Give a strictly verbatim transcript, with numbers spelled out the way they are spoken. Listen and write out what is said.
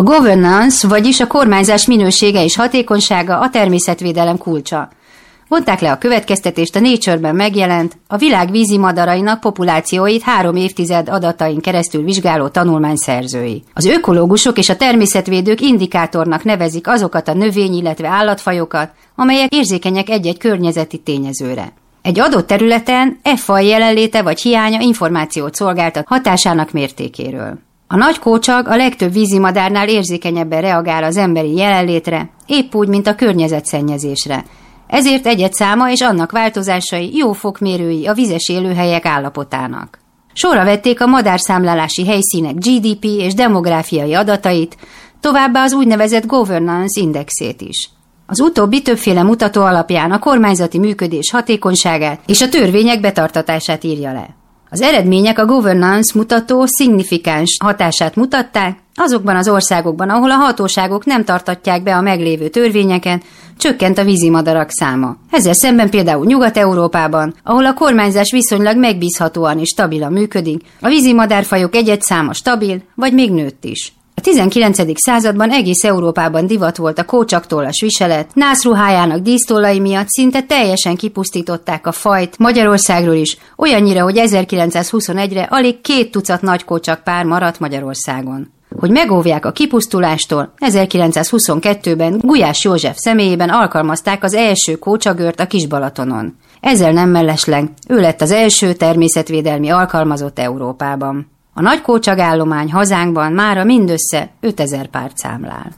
A governance, vagyis a kormányzás minősége és hatékonysága a természetvédelem kulcsa. Vonták le a következtetést a Nature-ben megjelent, a világ vízimadarainak populációit három évtized adatain keresztül vizsgáló tanulmány szerzői. Az ökológusok és a természetvédők indikátornak nevezik azokat a növény, illetve állatfajokat, amelyek érzékenyek egy-egy környezeti tényezőre. Egy adott területen e faj jelenléte vagy hiánya információt szolgáltat hatásának mértékéről. A nagy kócsag a legtöbb vízimadárnál érzékenyebben reagál az emberi jelenlétre, épp úgy, mint a környezetszennyezésre. Ezért egy-egy száma és annak változásai jó fokmérői a vizes élőhelyek állapotának. Sorra vették a madárszámlálási helyszínek gé dé pé és demográfiai adatait, továbbá az úgynevezett governance indexét is. Az utóbbi többféle mutató alapján a kormányzati működés hatékonyságát és a törvények betartatását írja le. Az eredmények a governance mutató szignifikáns hatását mutatták, azokban az országokban, ahol a hatóságok nem tartatják be a meglévő törvényeket, csökkent a vízimadarak száma. Ezzel szemben például Nyugat-Európában, ahol a kormányzás viszonylag megbízhatóan és stabilan működik, a vízimadárfajok egy-egy száma stabil, vagy még nőtt is. A tizenkilencedik században egész Európában divat volt a kócsaktollas viselet, nászruhájának dísztollai miatt szinte teljesen kipusztították a fajt Magyarországról is, olyannyira, hogy ezerkilencszázhuszonegyre alig két tucat nagykócsak pár maradt Magyarországon. Hogy megóvják a kipusztulástól, ezerkilencszázhuszonkettőben Gulyás József személyében alkalmazták az első kócsagört a Kis-Balatonon. Ezzel nem mellesleg, ő lett az első természetvédelmi alkalmazott Európában. A nagy kócsagállomány hazánkban mára mindössze ötezer párt számlál.